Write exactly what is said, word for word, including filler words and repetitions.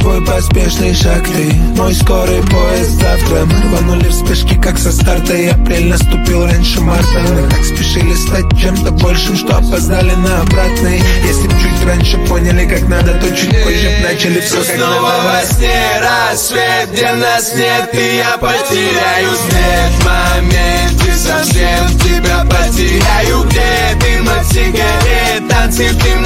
твой поспешный шаг, ты мой скорый поезд завтра. Мы рванули в спешке, как со старта, и апрель наступил раньше марта. Мы так спешили стать чем-то большим, что опоздали на обратный. Если б чуть раньше поняли, как надо, то чуть позже б начали все как надо. Снова во сне рассвет, где нас нет, и я потеряю след. В моменте совсем тебя потеряю. Где дым от сигарет, танцы в дым